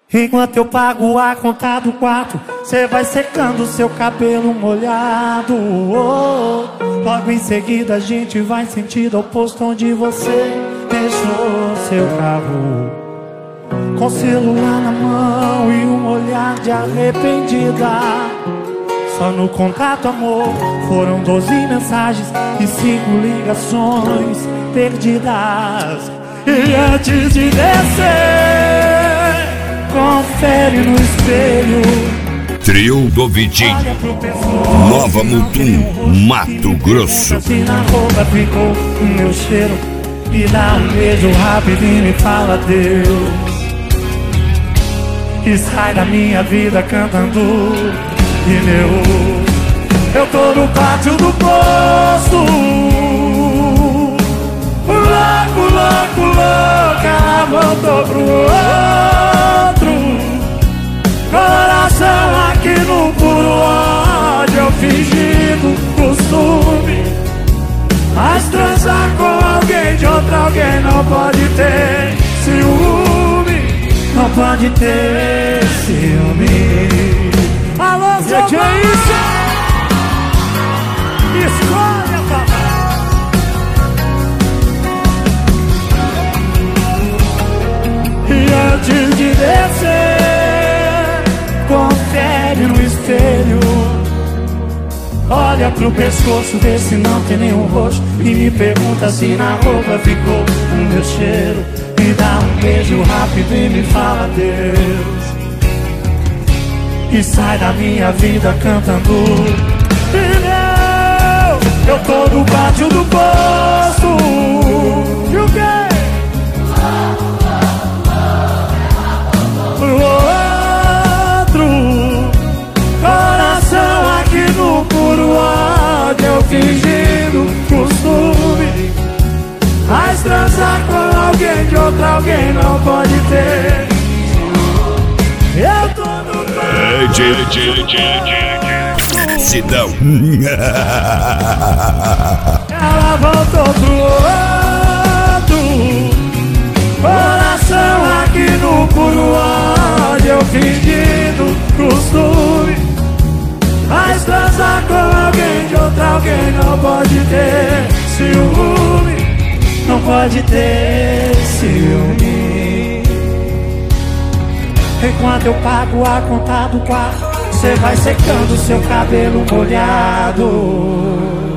Enquanto eu pago a conta do quarto, cê vai secando seu cabelo molhado. Logo em seguida a gente vai sentido ao posto onde você deixou seu carro, com o celular na mão e um olhar de arrependida. Só no contato, amor, foram 12 mensagens e 5 ligações perdidas. E antes de descer, confere no espelho. Trio do Vitinho, Nova Mutum, Mato Grosso. Se na roupa ficou o meu cheiro, me dá um beijo rápido e me fala Deus. E sai da minha vida cantando pneu. Eu tô no pátio do posto, louco, louco, louca, ela voltou pro outro. Coração aqui no puro ódio, eu fingindo costume. Mas transar com alguém de outro alguém não pode ter ciúme, não pode ter ciúme. Alô, Zé, que é isso? Escolha, papai. E antes de descer, confere no espelho. Olha pro pescoço, vê se não tem nenhum roxo. E me pergunta se na roupa ficou o meu cheiro. Me dá um beijo rápido e me fala Deus. E sai da minha vida cantando pneu. Eu tô no pátio do posto. E o quê? Pro outro. Coração aqui no puro ódio, eu fingindo costume. Mas transar com alguém de outro alguém não pode ter. Eu tô no Sidão. Ela voltou pro outro. Coração aqui no puro ódio, eu fingindo costume. Mas transar com alguém de outro alguém não pode ter ciúme, não pode ter ciúme. Enquanto eu pago a conta do quarto, cê vai secando seu cabelo molhado.